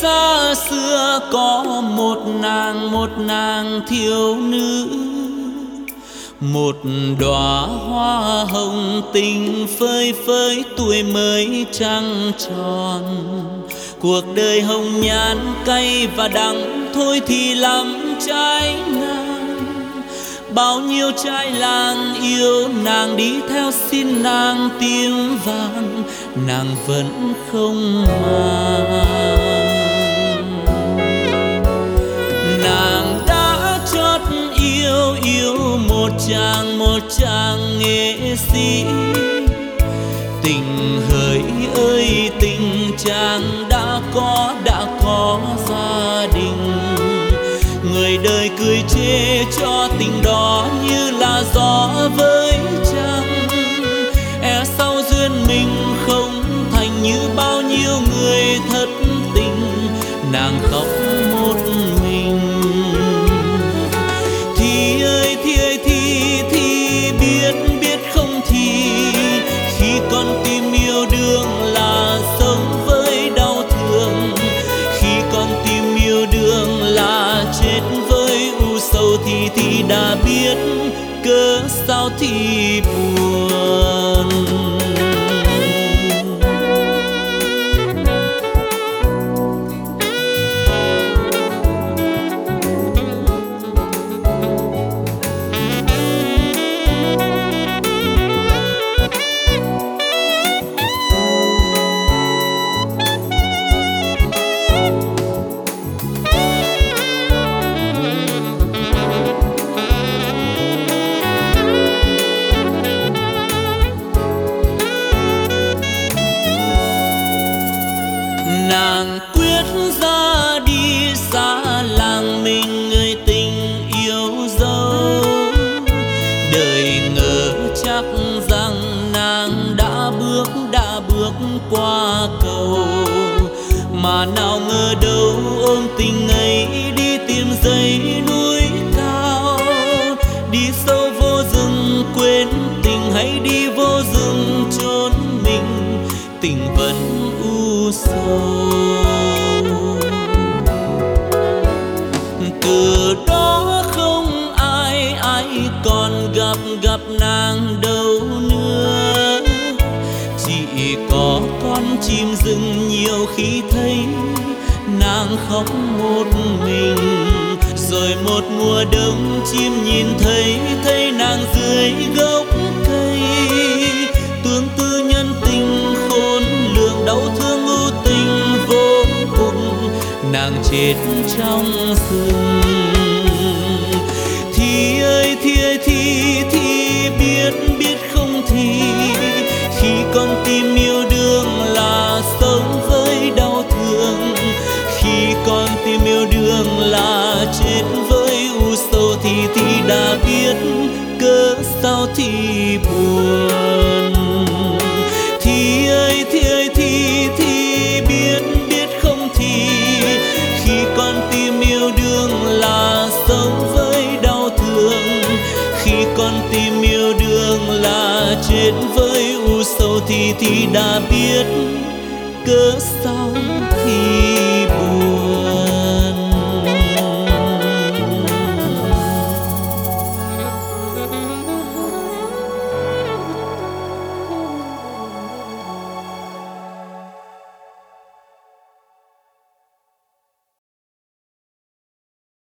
xa xưa có một nàng thiếu nữ, một đóa hoa hồng tình phơi phới tuổi mới trăng tròn. Cuộc đời hồng nhan cay và đắng thôi thì lắm trái ngang. Bao nhiêu trai làng yêu nàng đi theo xin nàng tiếng vàng, nàng vẫn không mang. Nàng đã chót yêu một chàng nghệ sĩ. Tình hỡi ơi tình chàng đã có gia đình. Người đời cười chê cho tình đó như là gió với trăng. E sau duyên mình không thành như bao nhiêu người thất tình, nàng khóc một mình. Thì ơi thì biết không thì khi con tim yêu đương là sống với đau thương. Khi con tim yêu đương là chết với u sầu thì đã biết cớ sao thì buồn. Nàng quyết ra đi xa làng mình người tình yêu dấu. Đời ngờ chắc rằng nàng đã bước qua cầu, mà nào ngờ đâu ôm tình ấy đi tìm dãy núi cao. Đi sâu vô rừng quên tình hay đi vô rừng chốn mình, tình vẫn u sầu. Từ đó không ai còn gặp nàng đâu nữa. Chỉ có con chim rừng nhiều khi thấy nàng khóc một mình. Rồi một mùa đông chim nhìn thấy nàng dưới gốc cây. Tương tư nhân tình khôn lường đau thương ưu tình vô cùng, nàng chết trong rừng. Thì ơi thì biết không thì khi con tim yêu đương là sống với đau thương. Khi con tim yêu đương là chết với u sầu thì đã biết cớ sao thì buồn. Thì ơi thì biết không thì khi con tim yêu đương là sống với đau thương. Khi con tim yêu đương là chết với u sầu thì đã biết cớ sao thì buồn.